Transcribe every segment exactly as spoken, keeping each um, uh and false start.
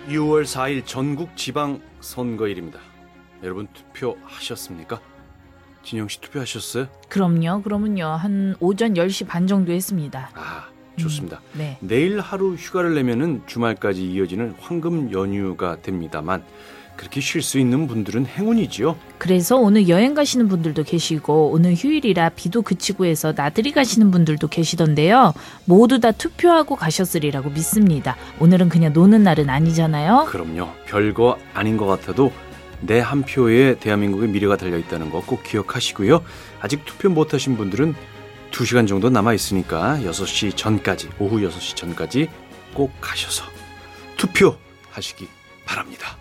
유월 사일 전국 지방선거일입니다. 여러분 투표하셨습니까? 진영씨 투표하셨어요? 그럼요. 그러면요. 한 오전 열 시 반 정도 했습니다. 아, 좋습니다. 음, 네. 내일 하루 휴가를 내면은 주말까지 이어지는 황금 연휴가 됩니다만 그렇게 쉴 수 있는 분들은 행운이지요. 그래서 오늘 여행 가시는 분들도 계시고 오늘 휴일이라 비도 그치고 해서 나들이 가시는 분들도 계시던데요. 모두 다 투표하고 가셨으리라고 믿습니다. 오늘은 그냥 노는 날은 아니잖아요. 그럼요. 별거 아닌 것 같아도 내 한 표에 대한민국의 미래가 달려있다는 거 꼭 기억하시고요. 아직 투표 못하신 분들은 두 시간 정도 남아있으니까 여섯 시 전까지, 오후 여섯 시 전까지 꼭 가셔서 투표하시기 바랍니다.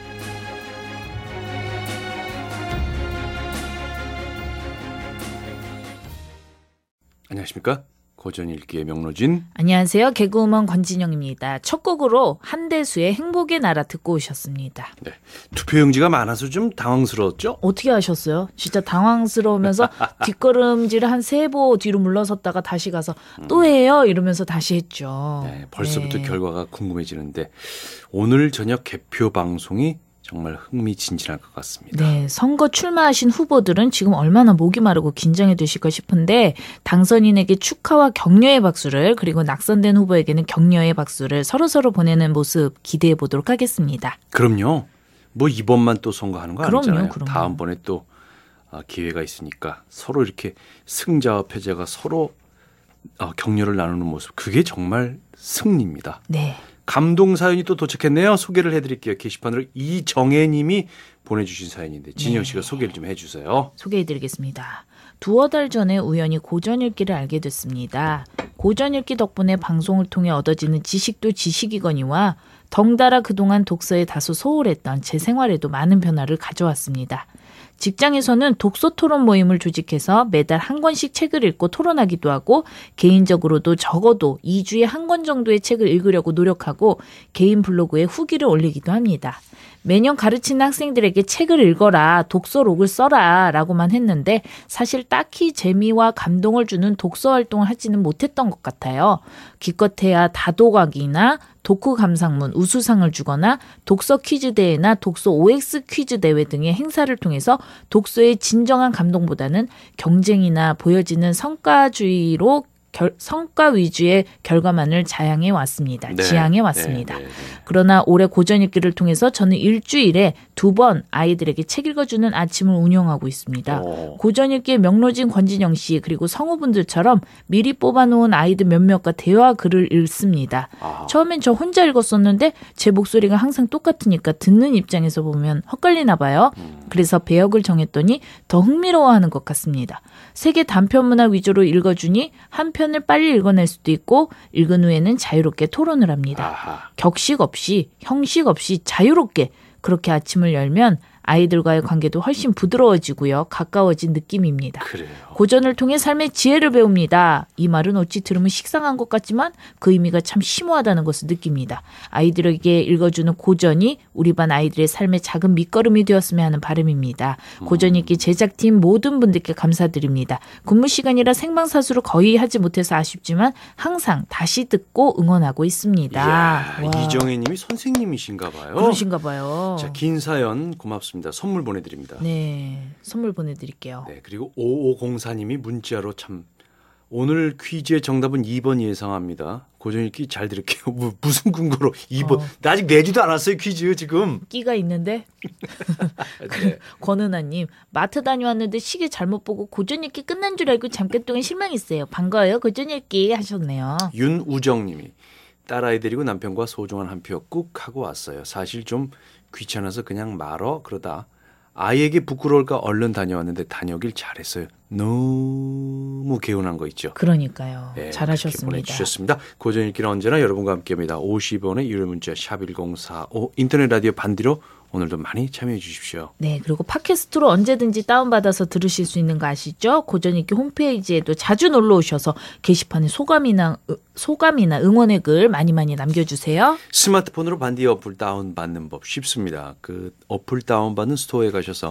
안녕하십니까? 고전읽기의 명로진. 안녕하세요. 개그우먼 권진영입니다. 첫 곡으로 한대수의 행복의 나라 듣고 오셨습니다. 네, 투표용지가 많아서 좀 당황스러웠죠? 어떻게 하셨어요? 진짜 당황스러우면서 뒷걸음질을 한 세 보 뒤로 물러섰다가 다시 가서 또 해요? 이러면서 다시 했죠. 네, 벌써부터 네. 결과가 궁금해지는데 오늘 저녁 개표 방송이 정말 흥미진진할 것 같습니다. 네, 선거 출마하신 후보들은 지금 얼마나 목이 마르고 긴장이 되실까 싶은데 당선인에게 축하와 격려의 박수를 그리고 낙선된 후보에게는 격려의 박수를 서로서로 보내는 모습 기대해 보도록 하겠습니다. 그럼요. 뭐 이번만 또 선거하는 거 그럼요, 아니잖아요. 그럼요. 다음번에 또 기회가 있으니까 서로 이렇게 승자와 패자가 서로 격려를 나누는 모습, 그게 정말 승리입니다. 네. 감동 사연이 또 도착했네요. 소개를 해드릴게요. 게시판으로 이정혜 님이 보내주신 사연인데 진영 씨가 네. 소개를 좀 해주세요. 소개해드리겠습니다. 두어 달 전에 우연히 고전읽기를 알게 됐습니다. 고전읽기 덕분에 방송을 통해 얻어지는 지식도 지식이거니와 덩달아 그동안 독서에 다소 소홀했던 제 생활에도 많은 변화를 가져왔습니다. 직장에서는 독서 토론 모임을 조직해서 매달 한 권씩 책을 읽고 토론하기도 하고 개인적으로도 적어도 이 주에 한 권 정도의 책을 읽으려고 노력하고 개인 블로그에 후기를 올리기도 합니다. 매년 가르치는 학생들에게 책을 읽어라, 독서록을 써라 라고만 했는데 사실 딱히 재미와 감동을 주는 독서 활동을 하지는 못했던 것 같아요. 기껏해야 다도각이나 독후 감상문 우수상을 주거나 독서 퀴즈 대회나 독서 오엑스 퀴즈 대회 등의 행사를 통해서 독서의 진정한 감동보다는 경쟁이나 보여지는 성과주의로 결, 성과 위주의 결과만을 자양해 왔습니다. 네. 지향해 왔습니다. 네, 네, 네. 그러나 올해 고전읽기를 통해서 저는 일주일에 두 번 아이들에게 책 읽어주는 아침을 운영하고 있습니다. 오. 고전읽기의 명로진 권진영 씨 그리고 성우분들처럼 미리 뽑아놓은 아이들 몇몇과 대화 글을 읽습니다. 아. 처음엔 저 혼자 읽었었는데 제 목소리가 항상 똑같으니까 듣는 입장에서 보면 헛갈리나 봐요. 음. 그래서 배역을 정했더니 더 흥미로워하는 것 같습니다. 세계 단편문화 위주로 읽어주니 한 편을 빨리 읽어낼 수도 있고 읽은 후에는 자유롭게 토론을 합니다. 아하. 격식 없이 형식 없이 자유롭게 그렇게 아침을 열면 아이들과의 관계도 훨씬 부드러워지고요. 가까워진 느낌입니다. 그래요. 고전을 통해 삶의 지혜를 배웁니다. 이 말은 어찌 들으면 식상한 것 같지만 그 의미가 참 심오하다는 것을 느낍니다. 아이들에게 읽어주는 고전이 우리 반 아이들의 삶의 작은 밑거름이 되었으면 하는 바람입니다. 고전읽기 제작팀 모든 분들께 감사드립니다. 근무 시간이라 생방사수를 거의 하지 못해서 아쉽지만 항상 다시 듣고 응원하고 있습니다. 이야, 이정혜 님이 선생님이신가 봐요. 그러신가 봐요. 자, 긴 사연 고맙습니다. 선물 보내드립니다. 네, 선물 보내드릴게요. 네, 그리고 오오공사 님이 문자로 참 오늘 퀴즈의 정답은 이 번 예상합니다. 고전읽기 잘 들을게요. 뭐, 무슨 근거로 이 번. 어. 나 아직 내지도 않았어요 퀴즈 지금. 끼가 있는데 네. 권은아님 마트 다녀왔는데 시계 잘못 보고 고전읽기 끝난 줄 알고 잠깐 동안 실망했어요. 반가워요 고전읽기 하셨네요. 윤우정 님이 딸아이 데리고 남편과 소중한 한 표 꾹 하고 왔어요. 사실 좀 귀찮아서 그냥 말어 그러다 아이에게 부끄러울까 얼른 다녀왔는데 다녀오길 잘했어요. 너무 개운한 거 있죠. 그러니까요. 네, 잘하셨습니다. 보내주셨습니다. 고전읽기는 언제나 여러분과 함께합니다. 오십 원의 유료 문자 샵 일공사오 인터넷 라디오 반디로 오늘도 많이 참여해 주십시오. 네, 그리고 팟캐스트로 언제든지 다운받아서 들으실 수 있는 거 아시죠? 고전읽기 홈페이지에도 자주 놀러 오셔서 게시판에 소감이나 소감이나 응원의 글 많이 많이 남겨주세요. 스마트폰으로 반디 어플 다운받는 법 쉽습니다. 그 어플 다운받는 스토어에 가셔서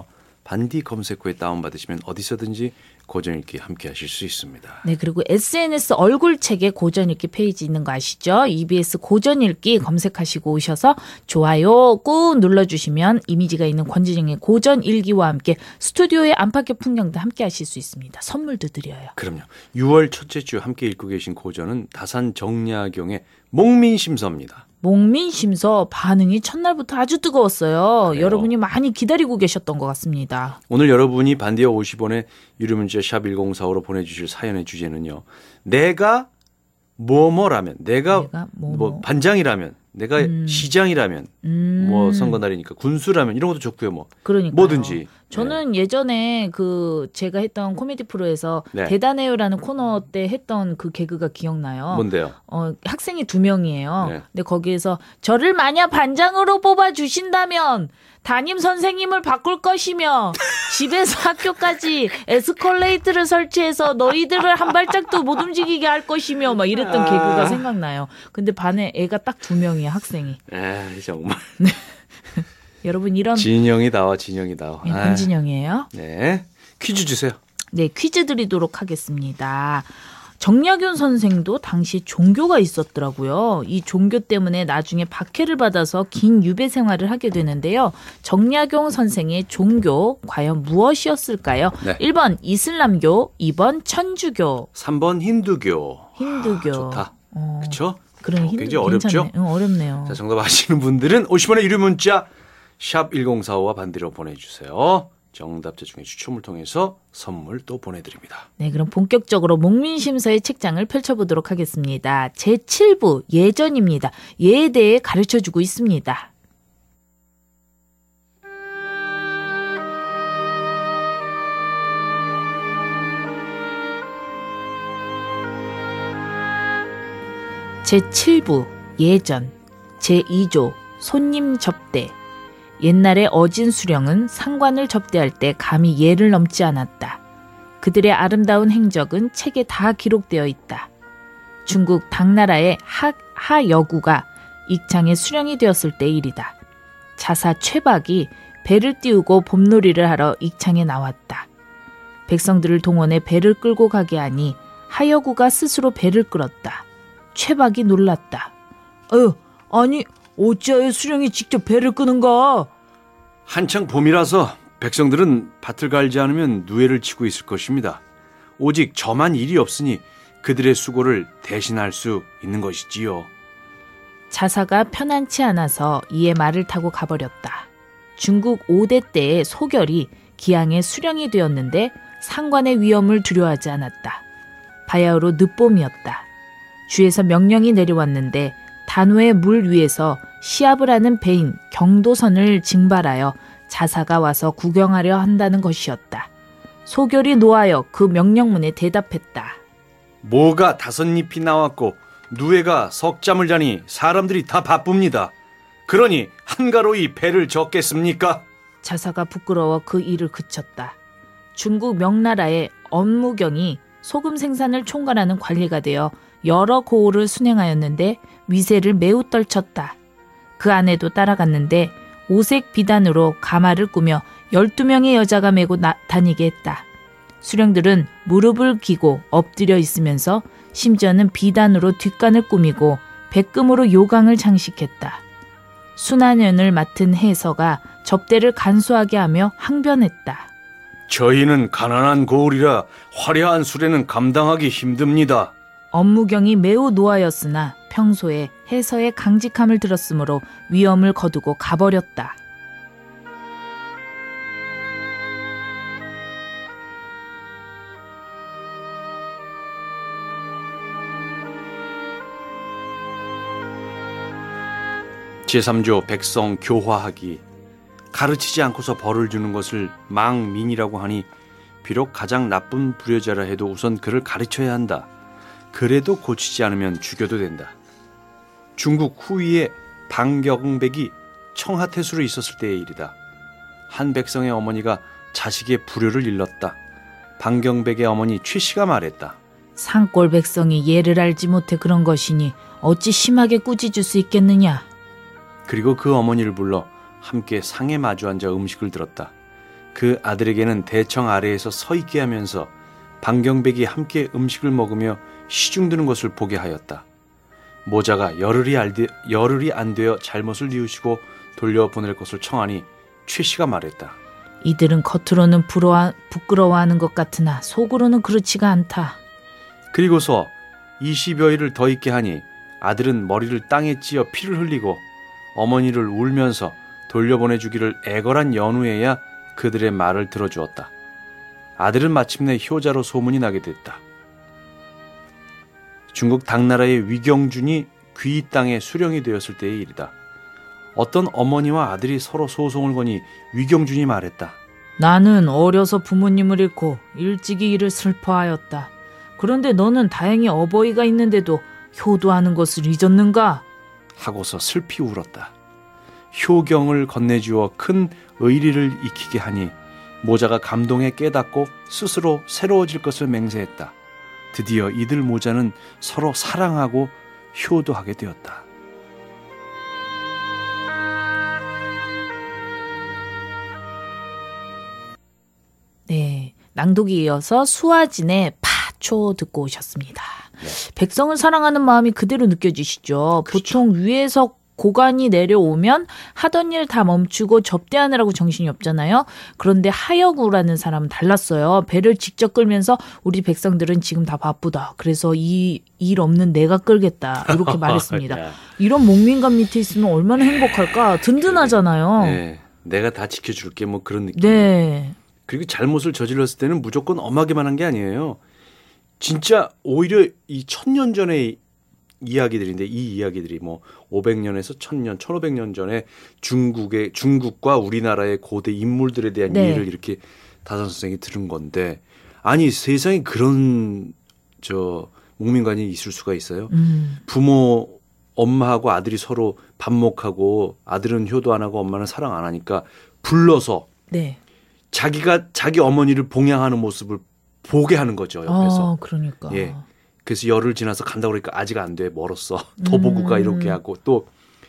반디 검색 후에 다운받으시면 어디서든지 고전읽기 함께 하실 수 있습니다. 네, 그리고 에스엔에스 얼굴책에 고전읽기 페이지 있는 거 아시죠? 이비에스 고전읽기 검색하시고 오셔서 좋아요 꾹 눌러주시면 이미지가 있는 권진영의 고전일기와 함께 스튜디오의 안팎의 풍경도 함께 하실 수 있습니다. 선물도 드려요. 그럼요. 유월 첫째 주 함께 읽고 계신 고전은 다산 정약용의 목민심서입니다. 목민심서 반응이 첫날부터 아주 뜨거웠어요. 그래요. 여러분이 많이 기다리고 계셨던 것 같습니다. 오늘 여러분이 반디어 오십 원의 유료문자 샵 일공사오로 보내주실 사연의 주제는요. 내가 뭐뭐라면, 내가, 내가 뭐뭐. 뭐 반장이라면, 내가 음. 시장이라면, 음. 뭐 선거날이니까 군수라면 이런 것도 좋고요. 뭐 그러니까요. 뭐든지. 저는 예전에 그 제가 했던 코미디 프로에서 네. 대단해요라는 코너 때 했던 그 개그가 기억나요. 뭔데요? 어, 학생이 두 명이에요. 네. 근데 거기에서 저를 만약 반장으로 뽑아 주신다면 담임 선생님을 바꿀 것이며 집에서 학교까지 에스컬레이터를 설치해서 너희들을 한 발짝도 못 움직이게 할 것이며 막 이랬던 아. 개그가 생각나요. 근데 반에 애가 딱 두 명이에요, 학생이. 에이, 정말. 여러분 이런 진영이다워, 진영이다워. 네, 권진영이에요. 네. 퀴즈 주세요. 네, 퀴즈 드리도록 하겠습니다. 정약용 선생도 당시 종교가 있었더라고요. 이 종교 때문에 나중에 박해를 받아서 긴 유배 생활을 하게 되는데요. 정약용 선생의 종교 과연 무엇이었을까요? 네. 일 번 이슬람교, 이 번 천주교. 삼 번 힌두교. 힌두교. 아, 좋다. 어, 그렇죠? 그럼 어, 힌두 굉장히 어렵죠? 괜찮네. 응, 어렵네요. 자, 정답 아시는 분들은 오십 원의 유료 문자 샵 일공사오와 반대로 보내주세요. 정답자 중에 추첨을 통해서 선물 또 보내드립니다. 네, 그럼 본격적으로 목민심서의 책장을 펼쳐보도록 하겠습니다. 제칠 부 예전입니다. 예에 대해 가르쳐주고 있습니다. 제칠 부 예전 제이 조 손님 접대. 옛날에 어진 수령은 상관을 접대할 때 감히 예를 넘지 않았다. 그들의 아름다운 행적은 책에 다 기록되어 있다. 중국 당나라의 하, 하여구가 익창의 수령이 되었을 때 일이다. 자사 최박이 배를 띄우고 봄놀이를 하러 익창에 나왔다. 백성들을 동원해 배를 끌고 가게 하니 하여구가 스스로 배를 끌었다. 최박이 놀랐다. 어, 아니 어찌하여 수령이 직접 배를 끄는가? 한창 봄이라서 백성들은 밭을 갈지 않으면 누에를 치고 있을 것입니다. 오직 저만 일이 없으니 그들의 수고를 대신할 수 있는 것이지요. 자사가 편안치 않아서 이에 말을 타고 가버렸다. 중국 오 대 때의 소결이 기양의 수령이 되었는데 상관의 위험을 두려워하지 않았다. 바야흐로 늦봄이었다. 주에서 명령이 내려왔는데 단호의 물 위에서 시합을 하는 배인 경도선을 징발하여 자사가 와서 구경하려 한다는 것이었다. 소결이 노하여 그 명령문에 대답했다. 뭐가 다섯 잎이 나왔고 누에가 석잠을 자니 사람들이 다 바쁩니다. 그러니 한가로이 배를 젓겠습니까? 자사가 부끄러워 그 일을 그쳤다. 중국 명나라의 엄무경이 소금 생산을 총괄하는 관리가 되어 여러 고을을 순행하였는데 위세를 매우 떨쳤다. 그 아내도 따라갔는데 오색 비단으로 가마를 꾸며 열두 명의 여자가 메고 나, 다니게 했다. 수령들은 무릎을 기고 엎드려 있으면서 심지어는 비단으로 뒷간을 꾸미고 백금으로 요강을 장식했다. 순환연을 맡은 해서가 접대를 간소하게 하며 항변했다. 저희는 가난한 고을이라 화려한 수레는 감당하기 힘듭니다. 엄무경이 매우 노하였으나 평소에 해서의 강직함을 들었으므로 위험을 거두고 가버렸다. 제삼 조 백성 교화하기. 가르치지 않고서 벌을 주는 것을 망민이라고 하니 비록 가장 나쁜 불효자라 해도 우선 그를 가르쳐야 한다. 그래도 고치지 않으면 죽여도 된다. 중국 후위에 방경백이 청하태수로 있었을 때의 일이다. 한 백성의 어머니가 자식의 불효를 일렀다. 방경백의 어머니 최씨가 말했다. 산골 백성이 예를 알지 못해 그런 것이니 어찌 심하게 꾸짖을 수 있겠느냐. 그리고 그 어머니를 불러 함께 상에 마주 앉아 음식을 들었다. 그 아들에게는 대청 아래에서 서 있게 하면서 방경백이 함께 음식을 먹으며 시중드는 것을 보게 하였다. 모자가 열흘이, 알되, 열흘이 안 되어 잘못을 뉘우치고 돌려보낼 것을 청하니 최 씨가 말했다. 이들은 겉으로는 부러워, 부끄러워하는 것 같으나 속으로는 그렇지가 않다. 그리고서 이십여 일을 더 있게 하니 아들은 머리를 땅에 찧어 피를 흘리고 어머니를 울면서 돌려보내주기를 애걸한 연후에야 그들의 말을 들어주었다. 아들은 마침내 효자로 소문이 나게 됐다. 중국 당나라의 위경준이 귀 땅에 수령이 되었을 때의 일이다. 어떤 어머니와 아들이 서로 소송을 거니 위경준이 말했다. 나는 어려서 부모님을 잃고 일찍이 이를 슬퍼하였다. 그런데 너는 다행히 어버이가 있는데도 효도하는 것을 잊었는가? 하고서 슬피 울었다. 효경을 건네주어 큰 의리를 익히게 하니 모자가 감동에 깨닫고 스스로 새로워질 것을 맹세했다. 드디어 이들 모자는 서로 사랑하고 효도하게 되었다. 네, 낭독에 이어서 수아진의 파초 듣고 오셨습니다. 네. 백성을 사랑하는 마음이 그대로 느껴지시죠. 그렇죠. 보통 위에서 고관이 내려오면 하던 일 다 멈추고 접대하느라고 정신이 없잖아요. 그런데 하여구라는 사람은 달랐어요. 배를 직접 끌면서 우리 백성들은 지금 다 바쁘다. 그래서 이 일 없는 내가 끌겠다. 이렇게 말했습니다. 이런 목민감 밑에 있으면 얼마나 행복할까. 든든하잖아요. 네, 내가 다 지켜줄게 뭐 그런 느낌. 네. 그리고 잘못을 저질렀을 때는 무조건 엄하게만 한 게 아니에요. 진짜 오히려 이 천년 전의 이야기들인데 이 이야기들이 뭐 오백 년에서 천 년, 천오백 년 전에 중국의 중국과 우리나라의 고대 인물들에 대한 네. 이해를 이렇게 다산 선생이 들은 건데 아니 세상에 그런 저 목민관이 있을 수가 있어요? 음. 부모 엄마하고 아들이 서로 반목하고 아들은 효도 안 하고 엄마는 사랑 안 하니까 불러서 네. 자기가 자기 어머니를 봉양하는 모습을 보게 하는 거죠 옆에서. 아, 그러니까. 예. 그래서 열흘 지나서 간다고 그러니까 아직 안 돼. 멀었어. 더 보고 가 이렇게 하고 또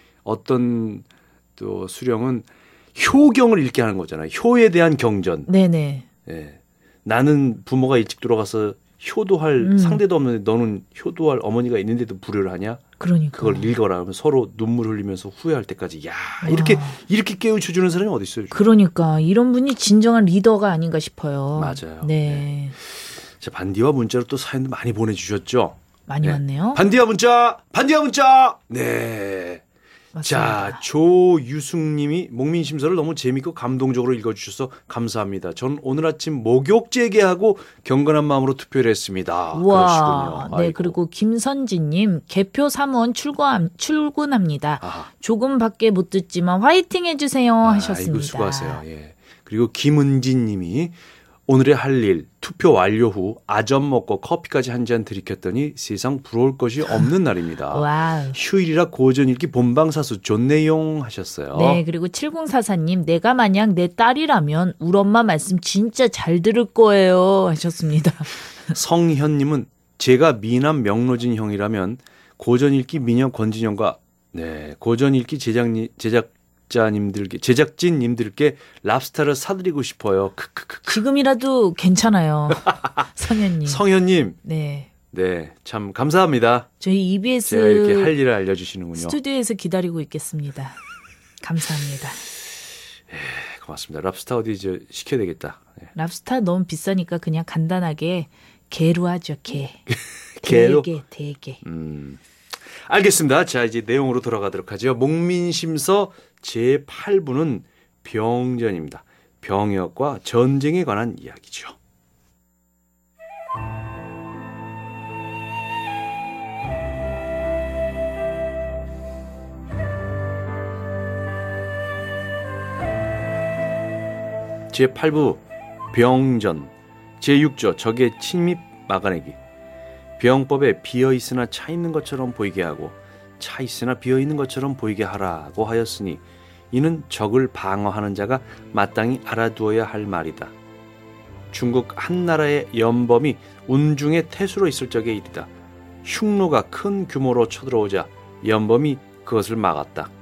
어떤 또 수령은 효경을 읽게 하는 거잖아요. 효에 대한 경전. 네네. 예. 나는 부모가 일찍 돌아가서 효도할 음. 상대도 없는데 너는 효도할 어머니가 있는데도 불효를 하냐? 그러니까. 그걸 읽어라 하면 서로 눈물 흘리면서 후회할 때까지 야 이렇게 와. 이렇게 깨우쳐 주는 사람이 어디 있어요? 그러니까 이런 분이 진정한 리더가 아닌가 싶어요. 맞아요. 네. 네. 자, 반디와 문자로 또 사연도 많이 보내주셨죠? 많이 네. 왔네요. 반디와 문자, 반디와 문자. 네. 맞습니다. 자, 조유숙님이 목민심서를 너무 재밌고 감동적으로 읽어주셔서 감사합니다. 전 오늘 아침 목욕 재개하고 경건한 마음으로 투표를 했습니다. 와, 그러시군요. 네. 아이고. 그리고 김선지님 개표 사무원 출근 출근합니다. 아하. 조금 밖에 못 듣지만 화이팅 해주세요 하셨습니다. 아이고 수고하세요. 예. 그리고 김은진님이 오늘의 할 일 투표 완료 후 아점 먹고 커피까지 한 잔 들이켰더니 세상 부러울 것이 없는 날입니다. 와우. 휴일이라 고전 읽기 본방사수 좋네용 하셨어요. 네, 그리고 칠공사사님 내가 만약 내 딸이라면 우리 엄마 말씀 진짜 잘 들을 거예요 하셨습니다. 성현님은 제가 미남 명로진 형이라면 고전 읽기 미녀 권진영과 네 고전 읽기 제작님 제작 자님들께 제작진님들께 랍스타를 사드리고 싶어요. 크크크. 지금이라도 괜찮아요. 성현님. 성현님, 네. 네, 참 감사합니다. 저희 이비에스 제가 이렇게 할 일을 알려주시는군요. 스튜디오에서 기다리고 있겠습니다. 감사합니다. 네, 고맙습니다. 랍스타 어디 저 시켜야 되겠다. 네. 랍스타 너무 비싸니까 그냥 간단하게 게로 하죠. 게. 게로? 대게, 대게. 음, 알겠습니다. 자, 이제 내용으로 돌아가도록 하죠. 목민심서 제팔 부는 병전입니다. 병역과 전쟁에 관한 이야기죠. 제팔 부 병전 제육 조 적의 침입 막아내기. 병법에 비어있으나 차있는 것처럼 보이게 하고 차있으나 비어있는 것처럼 보이게 하라고 하였으니 이는 적을 방어하는 자가 마땅히 알아두어야 할 말이다. 중국 한나라의 연범이 운중에 태수로 있을 적의 일이다. 흉노가 큰 규모로 쳐들어오자 연범이 그것을 막았다.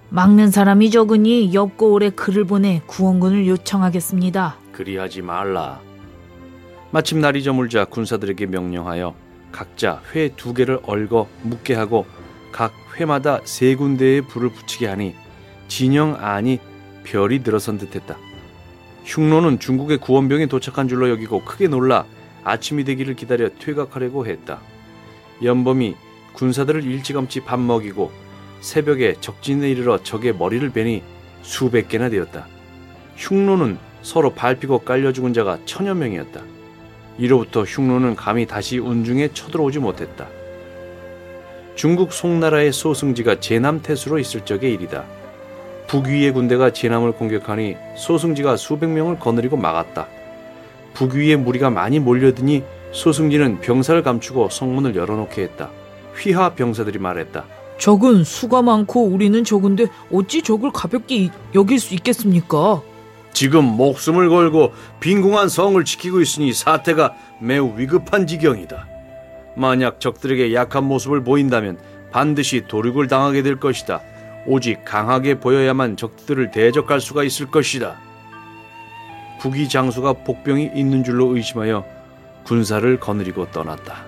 막는 사람이 적으니 엽고을에 글을 보내 구원군을 요청하겠습니다. 그리하지 말라. 마침 날이 저물자 군사들에게 명령하여 각자 회 두 개를 얽어 묻게 하고 각 회마다 세 군데에 불을 붙이게 하니 진영 안이 별이 들어선 듯했다. 흉노는 중국의 구원병이 도착한 줄로 여기고 크게 놀라 아침이 되기를 기다려 퇴각하려고 했다. 연범이 군사들을 일찌감치 밥 먹이고 새벽에 적진에 이르러 적의 머리를 베니 수백 개나 되었다. 흉노는 서로 밟히고 깔려 죽은 자가 천여 명이었다. 이로부터 흉노는 감히 다시 운중에 쳐들어오지 못했다. 중국 송나라의 소승지가 제남태수로 있을 적의 일이다. 북위의 군대가 제남을 공격하니 소승지가 수백 명을 거느리고 막았다. 북위의 무리가 많이 몰려드니 소승지는 병사를 감추고 성문을 열어놓게 했다. 휘하 병사들이 말했다. 적은 수가 많고 우리는 적은데 어찌 적을 가볍게 여길 수 있겠습니까? 지금 목숨을 걸고 빈궁한 성을 지키고 있으니 사태가 매우 위급한 지경이다. 만약 적들에게 약한 모습을 보인다면 반드시 도륙을 당하게 될 것이다. 오직 강하게 보여야만 적들을 대적할 수가 있을 것이다. 북위 장수가 복병이 있는 줄로 의심하여 군사를 거느리고 떠났다.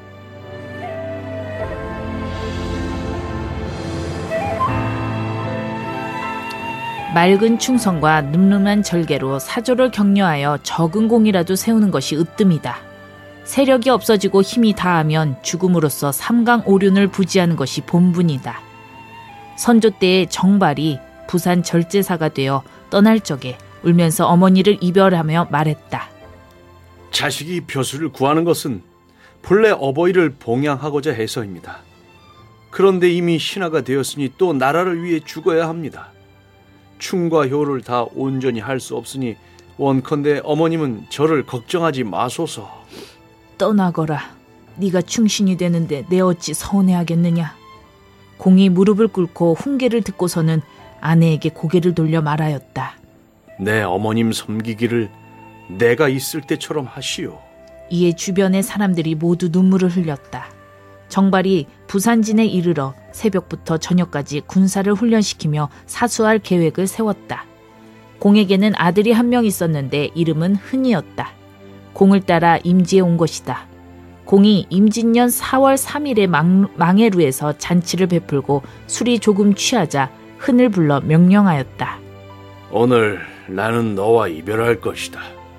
맑은 충성과 늠름한 절개로 사조를 격려하여 적은 공이라도 세우는 것이 으뜸이다. 세력이 없어지고 힘이 다하면 죽음으로써 삼강오륜을 부지하는 것이 본분이다. 선조 때의 정발이 부산 절제사가 되어 떠날 적에 울면서 어머니를 이별하며 말했다. 자식이 벼슬을 구하는 것은 본래 어버이를 봉양하고자 해서입니다. 그런데 이미 신하가 되었으니 또 나라를 위해 죽어야 합니다. 충과 효를 다 온전히 할 수 없으니 원컨대 어머님은 저를 걱정하지 마소서. 떠나거라. 네가 충신이 되는데 내 어찌 서운해하겠느냐. 공이 무릎을 꿇고 훈계를 듣고서는 아내에게 고개를 돌려 말하였다. 내 어머님 섬기기를 내가 있을 때처럼 하시오. 이에 주변의 사람들이 모두 눈물을 흘렸다. 정발이 부산진에 이르러 새벽부터 저녁까지 군사를 훈련시키며 사수할 계획을 세웠다. 공에게는 아들이 한 명 있었는데 이름은 흔이었다. 공을 따라 임지에 온 것이다. 공이 임진년 사월 삼일에 망, 망해루에서 잔치를 베풀고 술이 조금 취하자 흔을 불러 명령하였다. 오늘 나는 너와 이별할 것이다.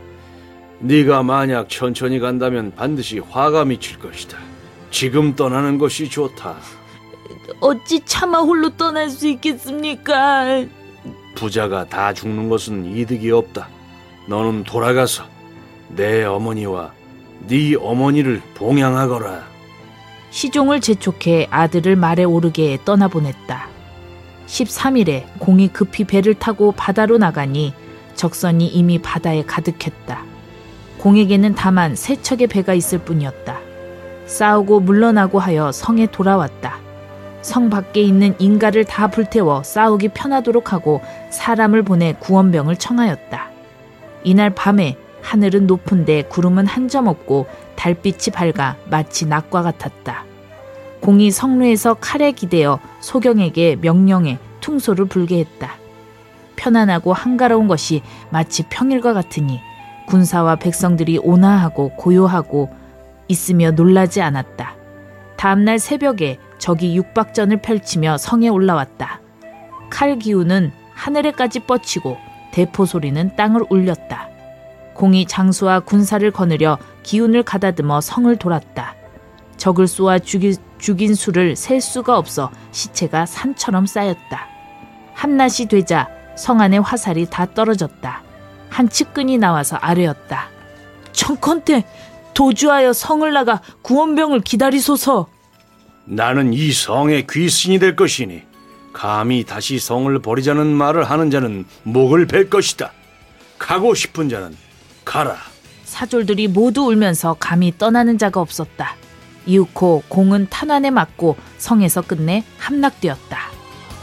네가 만약 천천히 간다면 반드시 화가 미칠 것이다. 지금 떠나는 것이 좋다. 어찌 차마 홀로 떠날 수 있겠습니까? 부자가 다 죽는 것은 이득이 없다. 너는 돌아가서 내 어머니와 네 어머니를 봉양하거라. 시종을 재촉해 아들을 말에 오르게 떠나보냈다. 십삼일에 공이 급히 배를 타고 바다로 나가니 적선이 이미 바다에 가득했다. 공에게는 다만 세 척의 배가 있을 뿐이었다. 싸우고 물러나고 하여 성에 돌아왔다. 성 밖에 있는 인가를 다 불태워 싸우기 편하도록 하고 사람을 보내 구원병을 청하였다. 이날 밤에 하늘은 높은데 구름은 한 점 없고 달빛이 밝아 마치 낮과 같았다. 공이 성루에서 칼에 기대어 소경에게 명령해 퉁소를 불게 했다. 편안하고 한가로운 것이 마치 평일과 같으니 군사와 백성들이 온화하고 고요하고 있으며 놀라지 않았다. 다음날 새벽에 적이 육박전을 펼치며 성에 올라왔다. 칼 기운은 하늘에까지 뻗치고 대포 소리는 땅을 울렸다. 공이 장수와 군사를 거느려 기운을 가다듬어 성을 돌았다. 적을 쏘아 죽이, 죽인 수를 셀 수가 없어 시체가 산처럼 쌓였다. 한낮이 되자 성 안에 화살이 다 떨어졌다. 한 측근이 나와서 아뢰었다. 청컨대 도주하여 성을 나가 구원병을 기다리소서. 나는 이 성의 귀신이 될 것이니 감히 다시 성을 버리자는 말을 하는 자는 목을 벨 것이다. 가고 싶은 자는 가라. 사졸들이 모두 울면서 감히 떠나는 자가 없었다. 이윽고 공은 탄환에 맞고 성에서 끝내 함락되었다.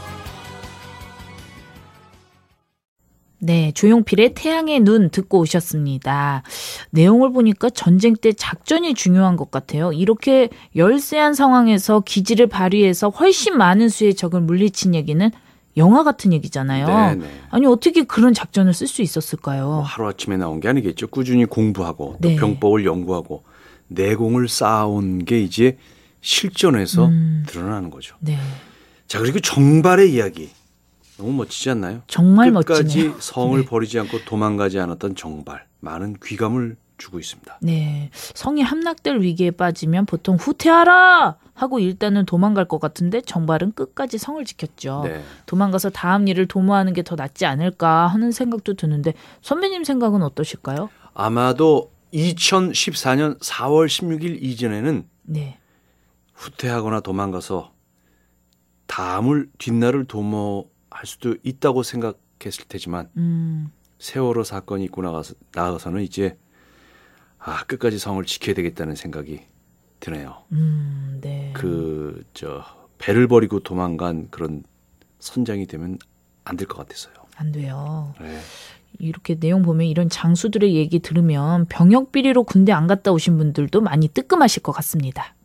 네, 조용필의 태양의 눈 듣고 오셨습니다. 내용을 보니까 전쟁 때 작전이 중요한 것 같아요. 이렇게 열세한 상황에서 기지를 발휘해서 훨씬 많은 수의 적을 물리친 얘기는 영화 같은 얘기잖아요. 네네. 아니 어떻게 그런 작전을 쓸 수 있었을까요? 뭐 하루아침에 나온 게 아니겠죠. 꾸준히 공부하고 또 네. 병법을 연구하고 내공을 쌓아온 게 이제 실전에서 음. 드러나는 거죠. 네. 자, 그리고 정발의 이야기. 너무 멋지지 않나요? 정말 끝까지 멋지네요. 성을 네. 버리지 않고 도망가지 않았던 정발. 많은 귀감을 주고 있습니다. 네. 성이 함락될 위기에 빠지면 보통 후퇴하라 하고 일단은 도망갈 것 같은데 정발은 끝까지 성을 지켰죠. 네. 도망가서 다음 일을 도모하는 게 더 낫지 않을까 하는 생각도 드는데 선배님 생각은 어떠실까요? 아마도 이천십사 년 사월 십육일 이전에는 네. 후퇴하거나 도망가서 다음을 뒷날을 도모할 수도 있다고 생각했을 테지만 음. 세월호 사건이 있고 나가서, 나가서는 이제 아, 끝까지 성을 지켜야 되겠다는 생각이 드네요. 음, 네. 그, 저, 배를 버리고 도망간 그런 선장이 되면 안 될 것 같아서요. 안 돼요. 네. 이렇게 내용 보면 이런 장수들의 얘기 들으면 병역 비리로 군대 안 갔다 오신 분들도 많이 뜨끔하실 것 같습니다.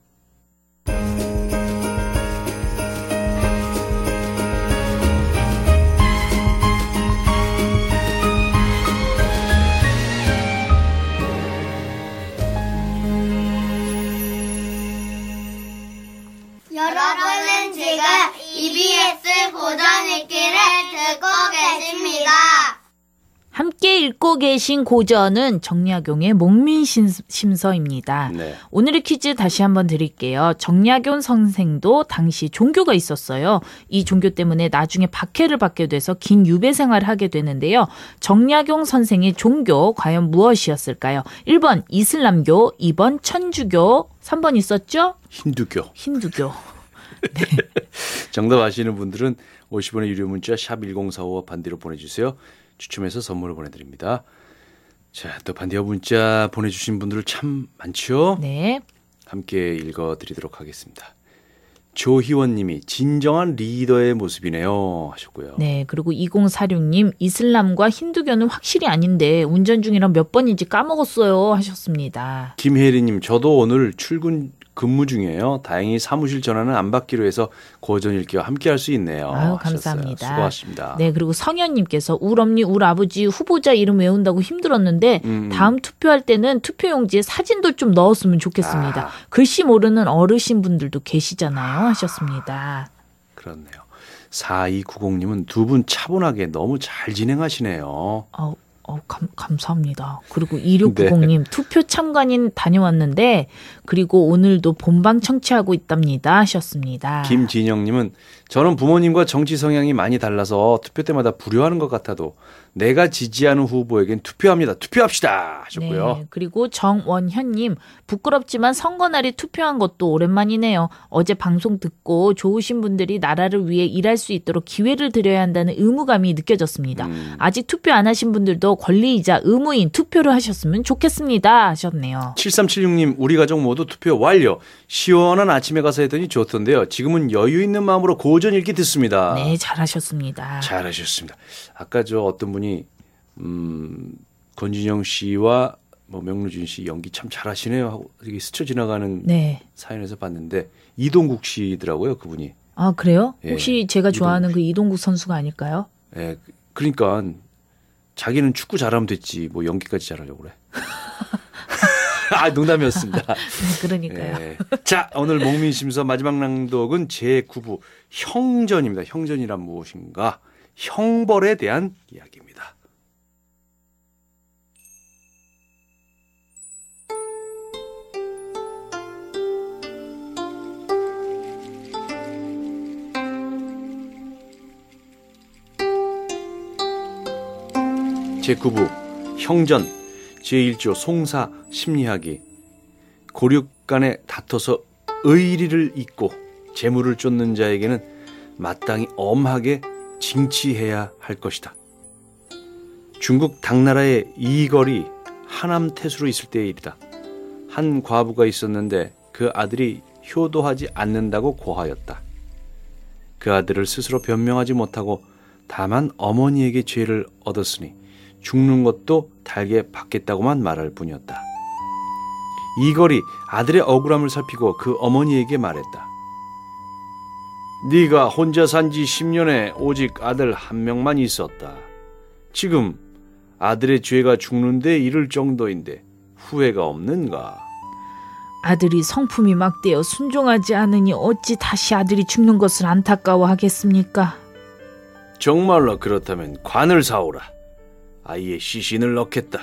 여러분은 지금 이비에스 고전 읽기를 듣고 계십니다. 함께 읽고 계신 고전은 정약용의 목민심서입니다. 네. 오늘의 퀴즈 다시 한번 드릴게요. 정약용 선생도 당시 종교가 있었어요. 이 종교 때문에 나중에 박해를 받게 돼서 긴 유배 생활을 하게 되는데요. 정약용 선생의 종교 과연 무엇이었을까요? 일 번 이슬람교, 이 번 천주교, 삼 번 있었죠? 힌두교. 힌두교. 정답 아시는 분들은 오십 원의 유료 문자 샵 일공사오와 반대로 보내주세요. 추첨해서 선물을 보내드립니다. 자, 또 반대와 문자 보내주신 분들 참 많죠? 네. 함께 읽어드리도록 하겠습니다. 조희원 님이 진정한 리더의 모습이네요 하셨고요. 네, 그리고 이공사육 님 이슬람과 힌두교는 확실히 아닌데 운전 중이라 몇 번인지 까먹었어요 하셨습니다. 김혜리 님 저도 오늘 출근 근무 중이에요. 다행히 사무실 전화는 안 받기로 해서 고전 읽기와 함께 할 수 있네요. 아유, 하셨어요. 감사합니다. 수고하십니다. 네, 그리고 성현님께서 울 엄니 울 아버지 후보자 이름 외운다고 힘들었는데 음. 다음 투표할 때는 투표용지에 사진도 좀 넣었으면 좋겠습니다. 아. 글씨 모르는 어르신 분들도 계시잖아요 하셨습니다. 그렇네요. 사이구공 님은 두 분 차분하게 너무 잘 진행하시네요. 어, 어, 감, 감사합니다. 그리고 이육구공 님 네. 투표 참관인 다녀왔는데 그리고 오늘도 본방 청취하고 있답니다 하셨습니다. 김진영님은 저는 부모님과 정치 성향이 많이 달라서 투표 때마다 불효하는 것 같아도 내가 지지하는 후보에겐 투표합니다. 투표합시다 하셨고요. 네, 그리고 정원현님 부끄럽지만 선거날이 투표한 것도 오랜만이네요. 어제 방송 듣고 좋으신 분들이 나라를 위해 일할 수 있도록 기회를 드려야 한다는 의무감이 느껴졌습니다. 음. 아직 투표 안 하신 분들도 권리이자 의무인 투표를 하셨으면 좋겠습니다 하셨네요. 칠삼칠육 님 우리 가족 모두 투표 완료. 시원한 아침에 가서 했더니 좋던데요. 지금은 여유 있는 마음으로 고전 읽기 듣습니다. 네, 잘하셨습니다. 잘하셨습니다. 아까 저 어떤 분이 음, 권진영 씨와 뭐 명루준 씨 연기 참 잘하시네요 하고 되게 스쳐 지나가는 네. 사연에서 봤는데 이동국 씨더라고요, 그분이. 아, 그래요? 예, 혹시 제가 좋아하는 이동국. 그 이동국 선수가 아닐까요? 예, 그러니까 자기는 축구 잘하면 됐지 뭐 연기까지 잘하려고 그래. 아, 농담이었습니다. 네, 그러니까요. 예. 자, 오늘 목민심서 마지막 낭독은 제구 부 형전입니다. 형전이란 무엇인가? 형벌에 대한 이야기입니다. 제구 부 형전 제일 조 송사 심리학이 고륙 간에 다퉈서 의리를 잇고 재물을 쫓는 자에게는 마땅히 엄하게 징치해야 할 것이다. 중국 당나라의 이걸이 하남 태수로 있을 때의 일이다. 한 과부가 있었는데 그 아들이 효도하지 않는다고 고하였다. 그 아들을 스스로 변명하지 못하고 다만 어머니에게 죄를 얻었으니 죽는 것도 달게 받겠다고만 말할 뿐이었다. 이걸이 아들의 억울함을 살피고 그 어머니에게 말했다. 네가 혼자 산 지 십 년에 오직 아들 한 명만 있었다. 지금 아들의 죄가 죽는데 이를 정도인데 후회가 없는가? 아들이 성품이 막되어 순종하지 않으니 어찌 다시 아들이 죽는 것을 안타까워하겠습니까? 정말로 그렇다면 관을 사오라. 아이의 시신을 넣겠다.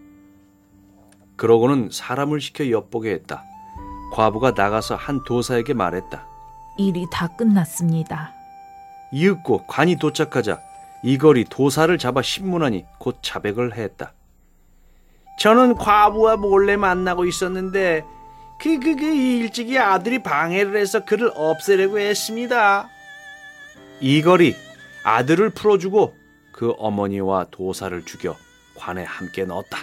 그러고는 사람을 시켜 엿보게 했다. 과부가 나가서 한 도사에게 말했다. 일이 다 끝났습니다. 이윽고 관이 도착하자 이걸이 도사를 잡아 신문하니 곧 자백을 했다. 저는 과부와 몰래 만나고 있었는데 그, 그, 그 일찍이 아들이 방해를 해서 그를 없애려고 했습니다. 이걸이 아들을 풀어주고 그 어머니와 도사를 죽여 관에 함께 넣었다.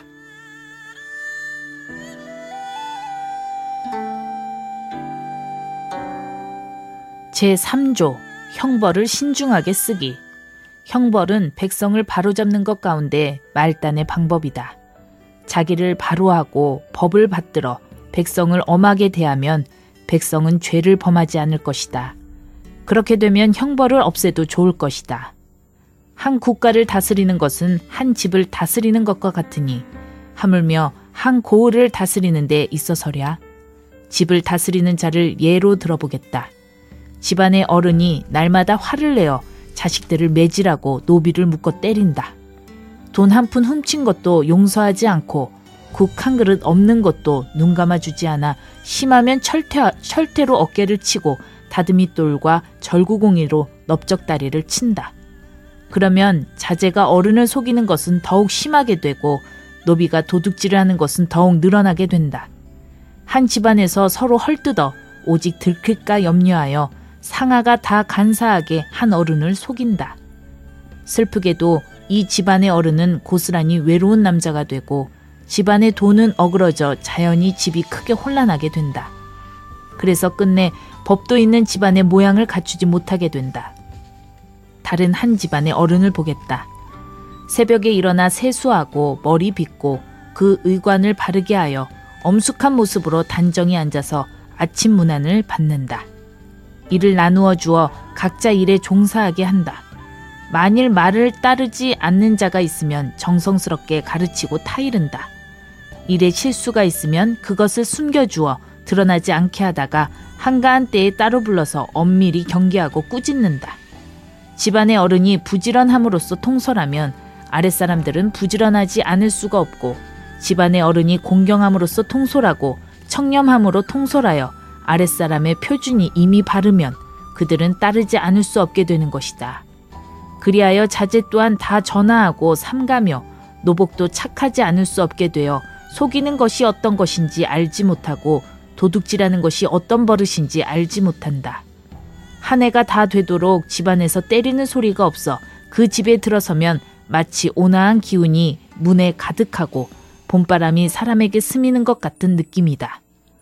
제삼 조 형벌을 신중하게 쓰기. 형벌은 백성을 바로잡는 것 가운데 말단의 방법이다. 자기를 바로하고 법을 받들어 백성을 엄하게 대하면 백성은 죄를 범하지 않을 것이다. 그렇게 되면 형벌을 없애도 좋을 것이다. 한 국가를 다스리는 것은 한 집을 다스리는 것과 같으니 하물며 한 고을을 다스리는 데 있어서랴. 집을 다스리는 자를 예로 들어보겠다. 집안의 어른이 날마다 화를 내어 자식들을 매질하고 노비를 묶어 때린다. 돈 한 푼 훔친 것도 용서하지 않고 국 한 그릇 없는 것도 눈 감아주지 않아 심하면 철퇴, 철퇴로 어깨를 치고 다듬이돌과 절구공이로 넓적다리를 친다. 그러면 자제가 어른을 속이는 것은 더욱 심하게 되고 노비가 도둑질을 하는 것은 더욱 늘어나게 된다. 한 집안에서 서로 헐뜯어 오직 들킬까 염려하여 상아가 다 간사하게 한 어른을 속인다. 슬프게도 이 집안의 어른은 고스란히 외로운 남자가 되고 집안의 돈은 어그러져 자연히 집이 크게 혼란하게 된다. 그래서 끝내 법도 있는 집안의 모양을 갖추지 못하게 된다. 다른 한 집안의 어른을 보겠다. 새벽에 일어나 세수하고 머리 빗고 그 의관을 바르게 하여 엄숙한 모습으로 단정히 앉아서 아침 문안을 받는다. 일을 나누어 주어 각자 일에 종사하게 한다. 만일 말을 따르지 않는 자가 있으면 정성스럽게 가르치고 타이른다. 일에 실수가 있으면 그것을 숨겨주어 드러나지 않게 하다가 한가한 때에 따로 불러서 엄밀히 경계하고 꾸짖는다. 집안의 어른이 부지런함으로써 통솔하면 아랫사람들은 부지런하지 않을 수가 없고 집안의 어른이 공경함으로써 통솔하고 청렴함으로 통솔하여 아랫사람의 표준이 이미 바르면 그들은 따르지 않을 수 없게 되는 것이다. 그리하여 자제 또한 다 전하하고 삼가며 노복도 착하지 않을 수 없게 되어 속이는 것이 어떤 것인지 알지 못하고 도둑질하는 것이 어떤 버릇인지 알지 못한다. 한 해가 다 되도록 집안에서 때리는 소리가 없어 그 집에 들어서면 마치 온화한 기운이 문에 가득하고 봄바람이 사람에게 스미는 것 같은 느낌이다.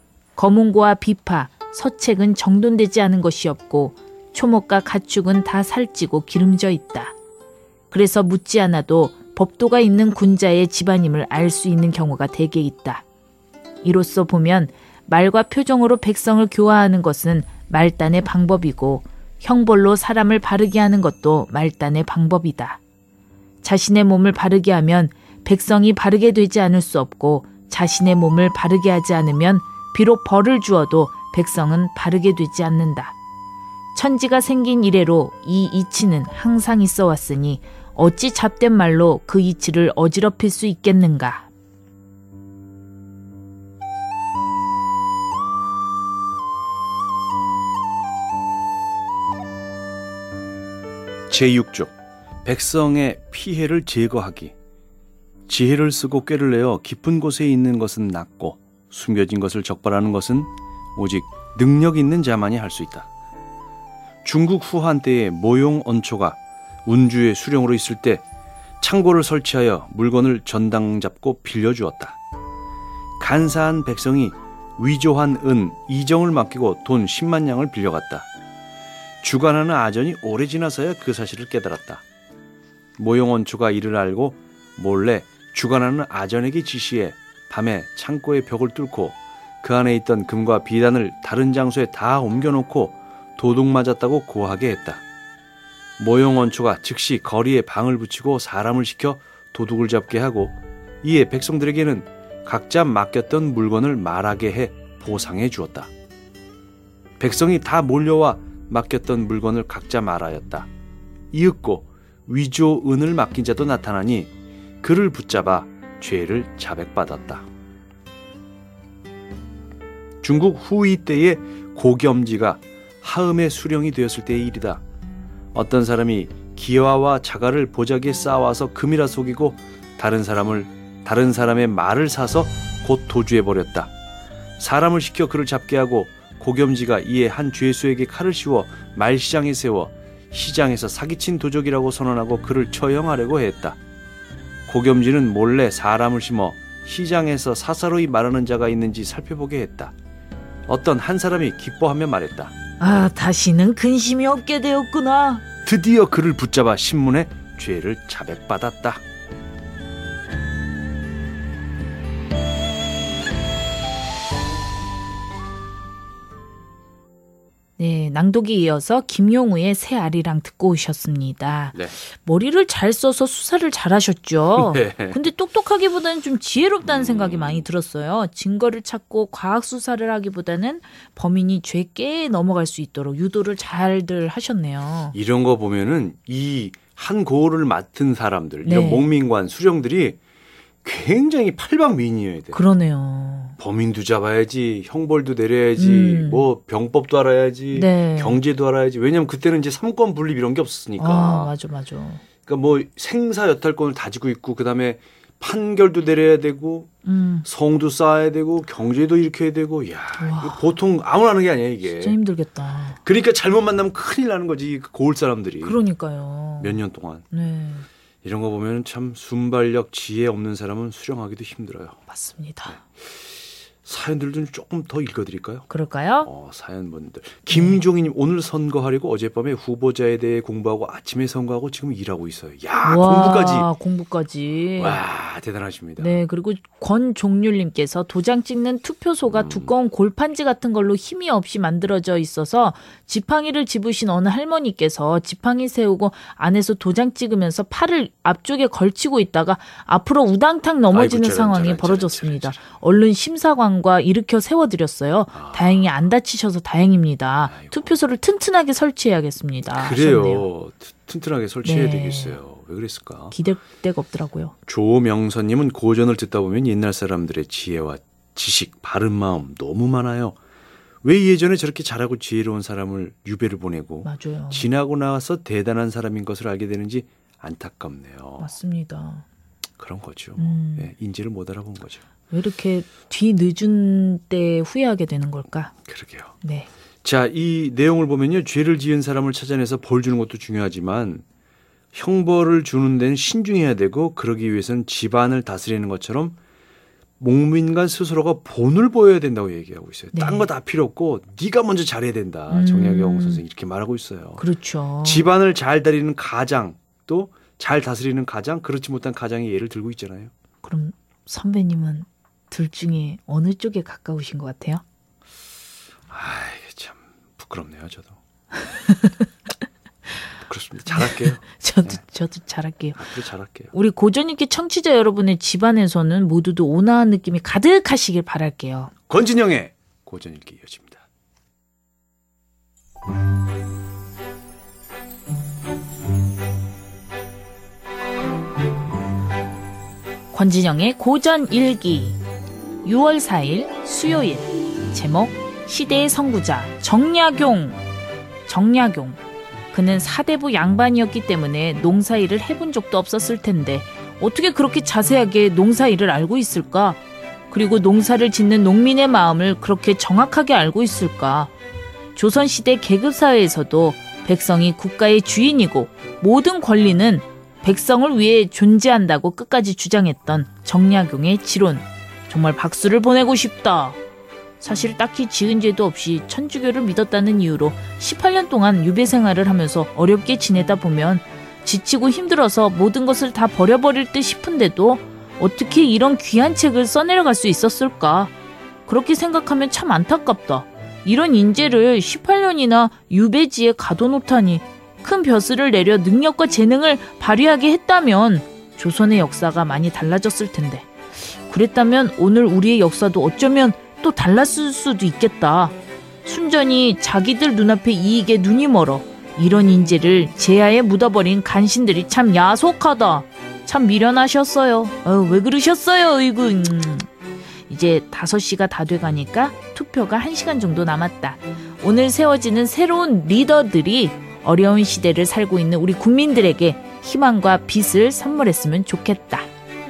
거문고와 비파, 서책은 정돈되지 않은 것이 없고 초목과 가축은 다 살찌고 기름져 있다. 그래서 묻지 않아도 법도가 있는 군자의 집안임을 알 수 있는 경우가 대개 있다. 이로써 보면 말과 표정으로 백성을 교화하는 것은 말단의 방법이고 형벌로 사람을 바르게 하는 것도 말단의 방법이다. 자신의 몸을 바르게 하면 백성이 바르게 되지 않을 수 없고 자신의 몸을 바르게 하지 않으면 비록 벌을 주어도 백성은 바르게 되지 않는다. 천지가 생긴 이래로 이 이치는 항상 있어 왔으니 어찌 잡된 말로 그 이치를 어지럽힐 수 있겠는가. 제육 조 백성의 피해를 제거하기. 지혜를 쓰고 꾀를 내어 깊은 곳에 있는 것은 낫고 숨겨진 것을 적발하는 것은 오직 능력 있는 자만이 할 수 있다. 중국 후한 때의 모용 언초가 운주의 수령으로 있을 때 창고를 설치하여 물건을 전당 잡고 빌려주었다. 간사한 백성이 위조한 은 이정을 맡기고 돈 십만 냥을 빌려갔다. 주관하는 아전이 오래 지나서야 그 사실을 깨달았다. 모용 언초가 이를 알고 몰래 주관하는 아전에게 지시해 밤에 창고의 벽을 뚫고 그 안에 있던 금과 비단을 다른 장소에 다 옮겨놓고 도둑 맞았다고 고하게 했다. 모용원초가 즉시 거리에 방을 붙이고 사람을 시켜 도둑을 잡게 하고 이에 백성들에게는 각자 맡겼던 물건을 말하게 해 보상해 주었다. 백성이 다 몰려와 맡겼던 물건을 각자 말하였다. 이윽고 위조은을 맡긴 자도 나타나니 그를 붙잡아 죄를 자백받았다. 중국 후이 때의 고겸지가 하음의 수령이 되었을 때의 일이다. 어떤 사람이 기와와 자갈을 보자기에 쌓아와서 금이라 속이고 다른 사람을 다른 사람의 말을 사서 곧 도주해 버렸다. 사람을 시켜 그를 잡게 하고 고겸지가 이에 한 죄수에게 칼을 씌워 말시장에 세워 시장에서 사기친 도적이라고 선언하고 그를 처형하려고 했다. 고겸지는 몰래 사람을 심어 시장에서 사사로이 말하는 자가 있는지 살펴보게 했다. 어떤 한 사람이 기뻐하며 말했다. 아, 다시는 근심이 없게 되었구나. 드디어 그를 붙잡아 신문에 죄를 자백받았다. 네, 낭독에 이어서 김용우의 새 아리랑 듣고 오셨습니다. 네. 머리를 잘 써서 수사를 잘하셨죠. 네. 근데 똑똑하기보다는 좀 지혜롭다는 생각이 많이 들었어요. 증거를 찾고 과학 수사를 하기보다는 범인이 죄ቄ에 넘어갈 수 있도록 유도를 잘들 하셨네요. 이런 거 보면은 이 한 고을을 맡은 사람들, 네. 이런 목민관, 수령들이 굉장히 팔방미인이어야 돼요. 그러네요. 범인도 잡아야지, 형벌도 내려야지, 음. 뭐 병법도 알아야지, 네. 경제도 알아야지. 왜냐하면 그때는 이제 삼권 분립 이런 게 없었으니까. 아, 맞아, 맞아. 그러니까 뭐 생사 여탈권을 다지고 있고, 그 다음에 판결도 내려야 되고, 음. 성도 쌓아야 되고, 경제도 일으켜야 되고, 야, 이거 보통 아무나 하는 게 아니야 이게. 진짜 힘들겠다. 그러니까 잘못 만나면 큰일 나는 거지, 그 고을 사람들이. 그러니까요. 몇 년 동안. 네, 이런 거 보면 참 순발력, 지혜 없는 사람은 수령하기도 힘들어요. 맞습니다. 사연들 좀 조금 더 읽어드릴까요? 그럴까요? 어, 사연분들. 김종희님, 오늘 선거하려고 어젯밤에 후보자에 대해 공부하고 아침에 선거하고 지금 일하고 있어요. 야, 와, 공부까지. 공부까지. 와, 대단하십니다. 네, 그리고 권종률님께서 도장 찍는 투표소가 음. 두꺼운 골판지 같은 걸로 힘이 없이 만들어져 있어서 지팡이를 집으신 어느 할머니께서 지팡이 세우고 안에서 도장 찍으면서 팔을 앞쪽에 걸치고 있다가 앞으로 우당탕 넘어지는 아이고, 저런, 상황이 저런, 벌어졌습니다. 저런, 저런, 저런. 얼른 심사관과 일으켜 세워드렸어요. 아. 다행히 안 다치셔서 다행입니다. 아이고. 투표소를 튼튼하게 설치해야겠습니다. 그래요. 하셨네요. 튼튼하게 설치해야 네. 되겠어요. 왜 그랬을까? 기댈 데가 없더라고요. 조명선님은 고전을 듣다 보면 옛날 사람들의 지혜와 지식, 바른 마음 너무 많아요. 왜 예전에 저렇게 잘하고 지혜로운 사람을 유배를 보내고 맞아요. 지나고 나서 대단한 사람인 것을 알게 되는지 안타깝네요. 맞습니다. 그런 거죠. 음. 네, 인지를 못 알아본 거죠. 왜 이렇게 뒤 늦은 때 후회하게 되는 걸까? 그러게요. 네. 자, 이 내용을 보면요. 죄를 지은 사람을 찾아내서 벌 주는 것도 중요하지만 형벌을 주는 데는 신중해야 되고, 그러기 위해서는 집안을 다스리는 것처럼 목민간 스스로가 본을 보여야 된다고 얘기하고 있어요. 네. 딴 거 다 필요 없고 네가 먼저 잘해야 된다. 음. 정약용 선생이 이렇게 말하고 있어요. 그렇죠. 집안을 잘 다리는 가장, 또 잘 다스리는 가장, 그렇지 못한 가장의 예를 들고 있잖아요. 그럼 선배님은 둘 중에 어느 쪽에 가까우신 것 같아요? 아이, 참 부끄럽네요, 저도. 그렇습니다. 잘할게요. 저도 네. 저도 잘할게요. 앞으로 잘할게요. 우리 고전익기 청취자 여러분의 집안에서는 모두도 온화한 느낌이 가득하시길 바랄게요. 권진영의 고전 읽기 이어집니다. 권진영의 고전 일기 유월 사일 수요일. 제목 시대의 선구자 정약용. 정약용. 그는 사대부 양반이었기 때문에 농사일을 해본 적도 없었을 텐데 어떻게 그렇게 자세하게 농사일을 알고 있을까? 그리고 농사를 짓는 농민의 마음을 그렇게 정확하게 알고 있을까? 조선시대 계급사회에서도 백성이 국가의 주인이고 모든 권리는 백성을 위해 존재한다고 끝까지 주장했던 정약용의 지론. 정말 박수를 보내고 싶다. 사실 딱히 지은 죄도 없이 천주교를 믿었다는 이유로 십팔 년 동안 유배 생활을 하면서 어렵게 지내다 보면 지치고 힘들어서 모든 것을 다 버려버릴 듯 싶은데도 어떻게 이런 귀한 책을 써내려갈 수 있었을까? 그렇게 생각하면 참 안타깝다. 이런 인재를 십팔 년이나 유배지에 가둬놓다니 큰 벼슬을 내려 능력과 재능을 발휘하게 했다면 조선의 역사가 많이 달라졌을 텐데 그랬다면 오늘 우리의 역사도 어쩌면 또 달랐을 수도 있겠다. 순전히 자기들 눈앞의 이익에 눈이 멀어 이런 인재를 제야에 묻어버린 간신들이 참 야속하다. 참 미련하셨어요. 어, 왜 그러셨어요? 어이구. 음. 이제 다섯 시가 다 돼가니까 투표가 한 시간 정도 남았다. 오늘 세워지는 새로운 리더들이 어려운 시대를 살고 있는 우리 국민들에게 희망과 빛을 선물했으면 좋겠다.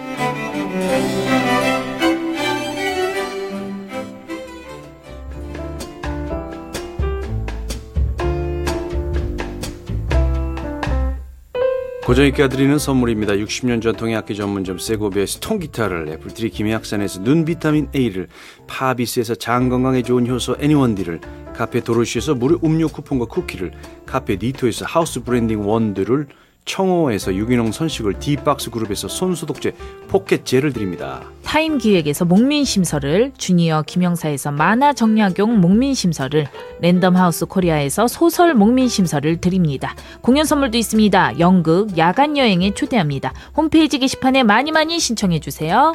고전익기가 드리는 선물입니다. 육십 년 전통의 악기 전문점 세고비의 스톤기타를, 애플트리 김해학산에서 눈 비타민 A를, 파비스에서 장 건강에 좋은 효소 애니원디를, 카페 도로시에서 무료 음료 쿠폰과 쿠키를, 카페 니토에서 하우스 브랜딩 원두를, 청호에서 유기농 선식을, D박스 그룹에서 손소독제 포켓젤을 드립니다. 타임기획에서 목민심서를, 주니어 김영사에서 만화정약용 목민심서를, 랜덤하우스 코리아에서 소설 목민심서를 드립니다. 공연 선물도 있습니다. 연극, 야간여행에 초대합니다. 홈페이지 게시판에 많이 많이 신청해주세요.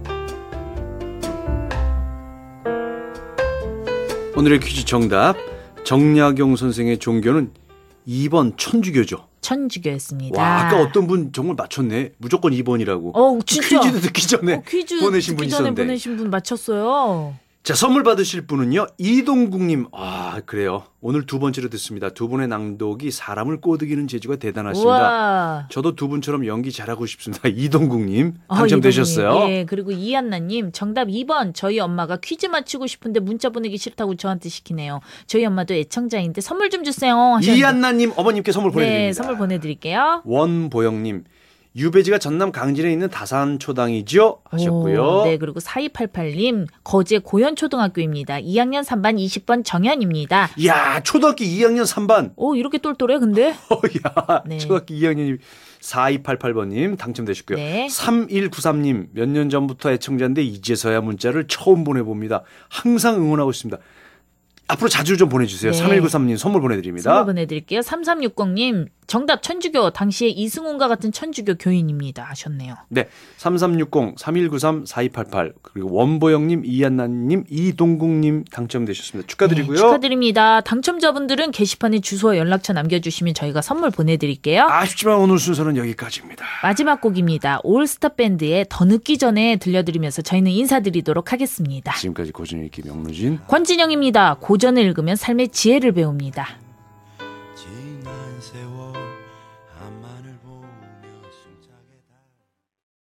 오늘의 퀴즈 정답, 정약용 선생의 종교는 이 번 천주교죠. 천주교였습니다. 와, 아까 어떤 분 정말 맞췄네. 무조건 이 번이라고. 어, 진짜. 퀴즈도 듣기 전에 어, 퀴즈 보내신 듣기 분 전에 있었는데. 보내신 분 맞췄어요. 자, 선물 받으실 분은요, 이동국님. 아, 그래요. 오늘 두 번째로 듣습니다. 두 분의 낭독이 사람을 꼬드기는 재주가 대단하십니다. 우와. 저도 두 분처럼 연기 잘하고 싶습니다. 이동국님 당첨되셨어요. 어, 네, 그리고 이한나님 정답 이 번. 저희 엄마가 퀴즈 맞히고 싶은데 문자 보내기 싫다고 저한테 시키네요. 저희 엄마도 애청자인데 선물 좀 주세요 하셨는데. 이한나님 어머님께 선물 보내드립니다. 네, 선물 보내드릴게요. 원보영님. 유배지가 전남 강진에 있는 다산초당이죠? 하셨고요. 오, 네, 그리고 사이팔팔님 거제 고현초등학교입니다. 이 학년 삼 반 이십 번 정현입니다. 이야, 초등학교 이 학년 삼 반. 오, 이렇게 똘똘해 근데? 어, 야, 네. 초등학교 이 학년이 사이팔팔 번님 당첨되셨고요. 네. 삼일구삼님 몇 년 전부터 애청자인데 이제서야 문자를 처음 보내봅니다. 항상 응원하고 있습니다. 앞으로 자주 좀 보내주세요. 네. 삼일구삼님 선물 보내드립니다. 선물 보내드릴게요. 삼삼육공님 정답 천주교. 당시에 이승훈과 같은 천주교 교인입니다 하셨네요. 네, 삼삼육공, 삼일구삼, 사이팔팔 그리고 원보영님, 이한나님, 이동국님 당첨되셨습니다. 축하드리고요. 네, 축하드립니다. 당첨자분들은 게시판에 주소와 연락처 남겨주시면 저희가 선물 보내드릴게요. 아쉽지만 오늘 순서는 여기까지입니다. 마지막 곡입니다. 올스타 밴드의 더 늦기 전에 들려드리면서 저희는 인사드리도록 하겠습니다. 지금까지 고전읽기 명루진 권진영입니다. 고전을 읽으면 삶의 지혜를 배웁니다.